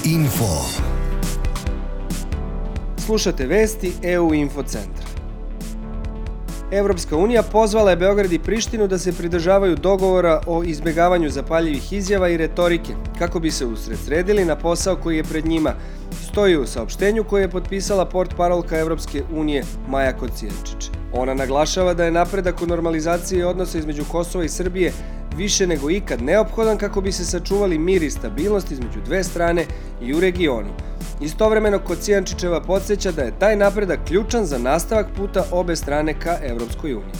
Info. Slušate vesti EU Info centra. Evropska unija pozvala je Beograd i Prištinu da se pridržavaju dogovora o izbegavanju zapaljivih izjava i retorike, kako bi se usredsredili na posao koji je pred njima, stoji u saopštenju koje je potpisala portparolka Evropske unije Maja Kocijančić. Ona naglašava da je napredak u normalizaciji odnosa između Kosova i Srbije više nego ikad neophodan kako bi se sačuvali mir i stabilnost između dve strane i u regionu. Istovremeno Kocijančićeva podsjeća da je taj napredak ključan za nastavak puta obe strane ka Evropskoj uniji.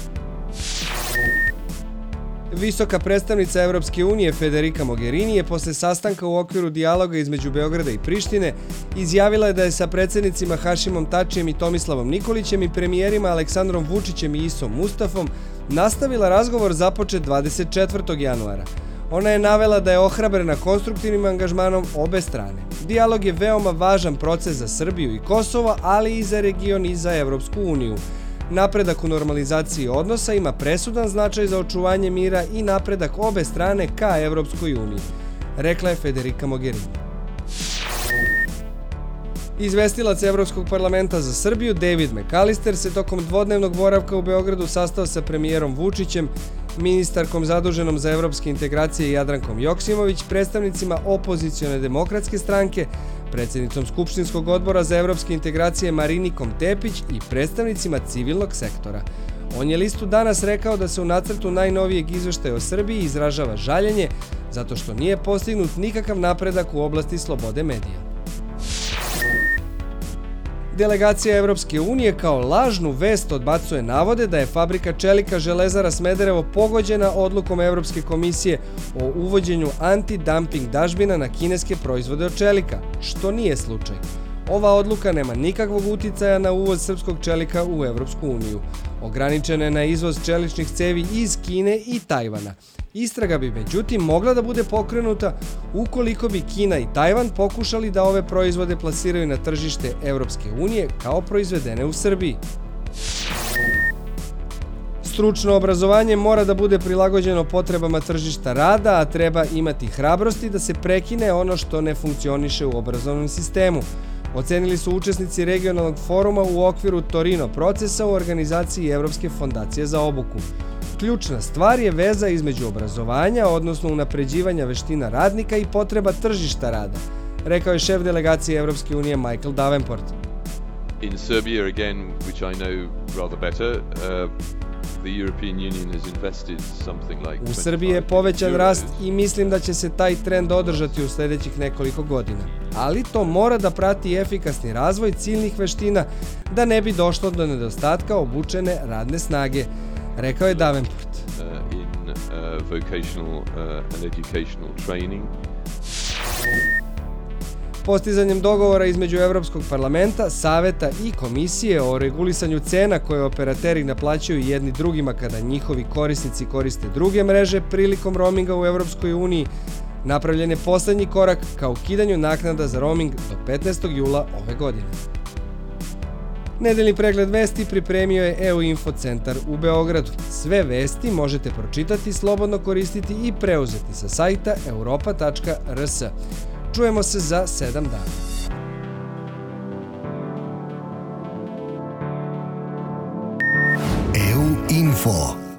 Visoka predstavnica Evropske unije Federica Mogherini je posle sastanka u okviru dijaloga između Beograda i Prištine izjavila da je sa predsednicima Hašimom Tačijem i Tomislavom Nikolićem i premijerima Aleksandrom Vučićem i Isom Mustafom nastavila razgovor započet 24. januara. Ona je navela da je ohrabrena konstruktivnim angažmanom obe strane. Dijalog je veoma važan proces za Srbiju i Kosovo, ali i za region i za Evropsku uniju. Napredak u normalizaciji odnosa ima presudan značaj za očuvanje mira i napredak obe strane ka Evropskoj uniji, rekla je Federica Mogherini. Izvestilac Evropskog parlamenta za Srbiju David McAllister se tokom dvodnevnog boravka u Beogradu sastao sa premijerom Vučićem, ministarkom zaduženom za evropske integracije Jadrankom Joksimović, predstavnicima opozicione demokratske stranke, predsjednicom Skupštinskog odbora za evropske integracije Marinikom Tepić i predstavnicima civilnog sektora. On je listu Danas rekao da se u nacrtu najnovijeg izveštaja o Srbiji izražava žaljenje zato što nije postignut nikakav napredak u oblasti slobode medija. Delegacija Evropske unije kao lažnu vest odbacuje navode da je fabrika čelika Železara Smederevo pogođena odlukom Evropske komisije o uvođenju anti-dumping dažbina na kineske proizvode od čelika, što nije slučaj. Ova odluka nema nikakvog uticaja na uvoz srpskog čelika u Evropsku uniju. Ograničena je na izvoz čeličnih cevi iz Kine i Tajvana. Istraga bi međutim mogla da bude pokrenuta ukoliko bi Kina i Tajvan pokušali da ove proizvode plasiraju na tržište Evropske unije kao proizvedene u Srbiji. Stručno obrazovanje mora da bude prilagođeno potrebama tržišta rada, a treba imati hrabrosti da se prekine ono što ne funkcioniše u obrazovnom sistemu, ocenili su učesnici regionalnog foruma u okviru Torino procesa u organizaciji Evropske fondacije za obuku. Ključna stvar je veza između obrazovanja, odnosno unapređivanja veština radnika i potreba tržišta rada, rekao je šef delegacije Evropske unije Michael Davenport. In Serbia again, which I know rather better, the European Union has invested something like U Srbiji je povećan rast i mislim da će se taj trend održati u sljedećih nekoliko godina. Ali to mora da prati efikasni razvoj ciljnih veština da ne bi došlo do nedostatka obučene radne snage, rekao je Davenport. In vocational and educational training. Postizanjem dogovora između Evropskog parlamenta, Saveta i Komisije o regulisanju cena koje operateri naplaćuju jedni drugima kada njihovi korisnici koriste druge mreže prilikom roaminga u Evropskoj uniji, napravljen je poslednji korak ka ukidanju naknada za roaming do 15. jula ove godine. Nedeljni pregled vesti pripremio je EU Info centar u Beogradu. Sve vesti možete pročitati, slobodno koristiti i preuzeti sa sajta europa.rs. Čujemo se za 7 dana. EU Info.